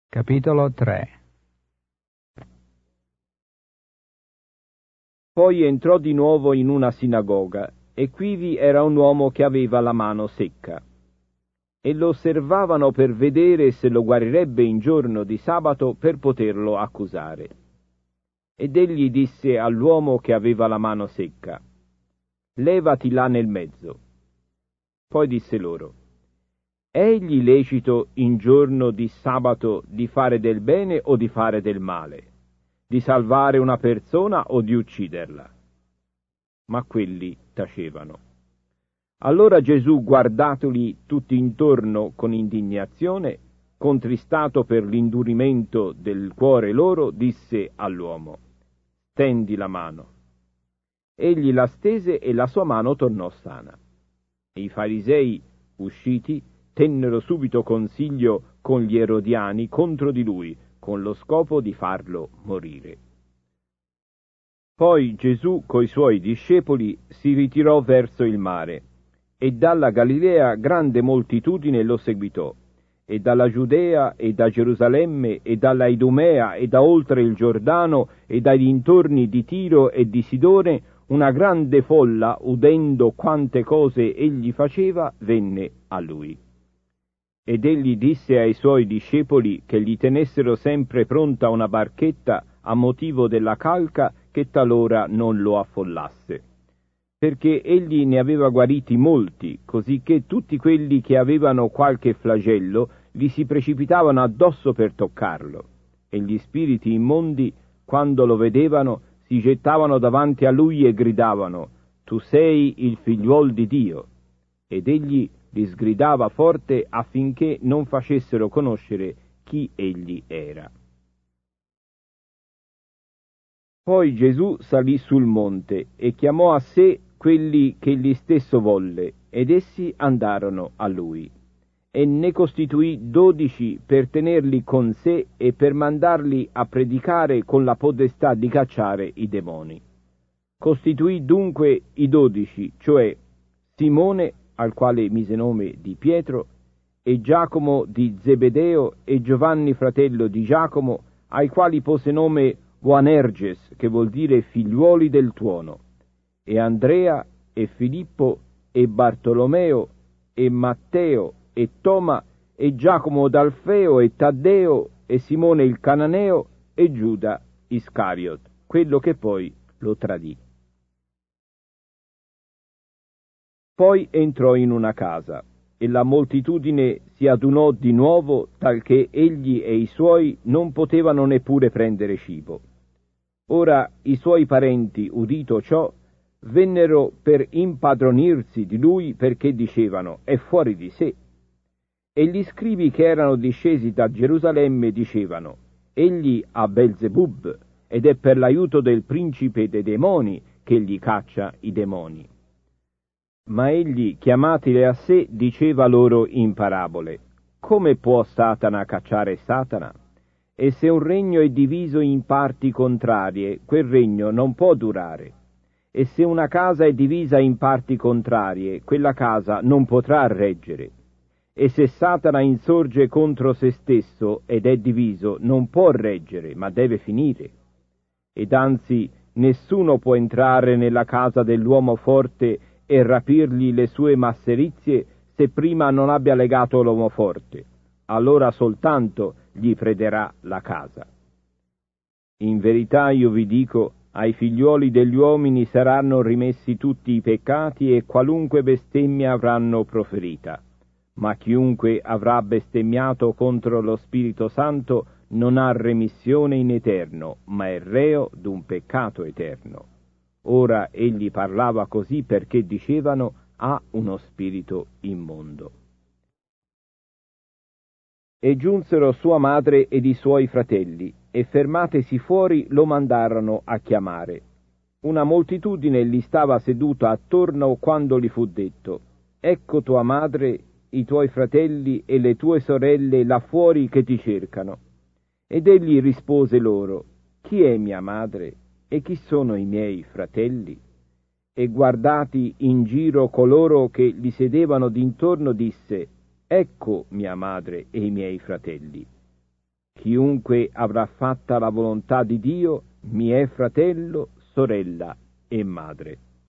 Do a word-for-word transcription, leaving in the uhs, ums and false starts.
Capitolo tre. Poi entrò di nuovo in una sinagoga, e quivi era un uomo che aveva la mano secca. E lo osservavano per vedere se lo guarirebbe in giorno di sabato per poterlo accusare. Ed egli disse all'uomo che aveva la mano secca: «Levati là nel mezzo». Poi disse loro: «È egli lecito in giorno di sabato di fare del bene o di fare del male? Di salvare una persona o di ucciderla?» Ma quelli tacevano. Allora Gesù, guardatoli tutti intorno con indignazione, contristato per l'indurimento del cuore loro, disse all'uomo: «Stendi la mano». Egli la stese e la sua mano tornò sana. E i farisei, usciti, tennero subito consiglio con gli erodiani contro di lui, con lo scopo di farlo morire. Poi Gesù coi suoi discepoli si ritirò verso il mare, e dalla Galilea grande moltitudine lo seguitò, e dalla Giudea e da Gerusalemme e dalla Idumea e da oltre il Giordano e dai dintorni di Tiro e di Sidone una grande folla, udendo quante cose egli faceva, venne a lui. Ed egli disse ai suoi discepoli che gli tenessero sempre pronta una barchetta a motivo della calca, che talora non lo affollasse, perché egli ne aveva guariti molti, così che tutti quelli che avevano qualche flagello gli si precipitavano addosso per toccarlo, e gli spiriti immondi, quando lo vedevano, si gettavano davanti a lui e gridavano: «Tu sei il figliuol di Dio!» Ed egli li sgridava forte affinché non facessero conoscere chi egli era. Poi Gesù salì sul monte e chiamò a sé quelli che egli stesso volle, ed essi andarono a lui. E ne costituì dodici per tenerli con sé e per mandarli a predicare con la potestà di cacciare i demoni. Costituì dunque i dodici, cioè Simone, al quale mise nome di Pietro, e Giacomo di Zebedeo e Giovanni fratello di Giacomo, ai quali pose nome Boanerges, che vuol dire figliuoli del tuono, e Andrea e Filippo e Bartolomeo e Matteo e Toma e Giacomo d'Alfeo e Taddeo e Simone il Cananeo e Giuda Iscariot, quello che poi lo tradì. Poi entrò in una casa, e la moltitudine si adunò di nuovo, talché egli e i suoi non potevano neppure prendere cibo. Ora i suoi parenti, udito ciò, vennero per impadronirsi di lui, perché dicevano: «È fuori di sé». E gli scribi che erano discesi da Gerusalemme dicevano: «Egli ha Belzebub, ed è per l'aiuto del principe dei demoni che egli caccia i demoni». Ma egli, chiamatili a sé, diceva loro in parabole: «Come può Satana cacciare Satana? E se un regno è diviso in parti contrarie, quel regno non può durare. E se una casa è divisa in parti contrarie, quella casa non potrà reggere. E se Satana insorge contro se stesso ed è diviso, non può reggere, ma deve finire. Ed anzi, nessuno può entrare nella casa dell'uomo forte e rapirgli le sue masserizie se prima non abbia legato l'uomo forte. Allora soltanto gli prederà la casa. In verità io vi dico, ai figliuoli degli uomini saranno rimessi tutti i peccati e qualunque bestemmia avranno proferita. Ma chiunque avrà bestemmiato contro lo Spirito Santo non ha remissione in eterno, ma è reo d'un peccato eterno. Ora egli parlava così perché dicevano: «Ha uno spirito immondo». E giunsero sua madre ed i suoi fratelli, e fermatesi fuori lo mandarono a chiamare. Una moltitudine gli stava seduta attorno quando gli fu detto: «Ecco tua madre, i tuoi fratelli e le tue sorelle là fuori che ti cercano». Ed egli rispose loro: «Chi è mia madre e chi sono i miei fratelli?» E guardati in giro coloro che gli sedevano d'intorno, disse: «Ecco mia madre e i miei fratelli». Chiunque avrà fatta la volontà di Dio mi è fratello, sorella e madre.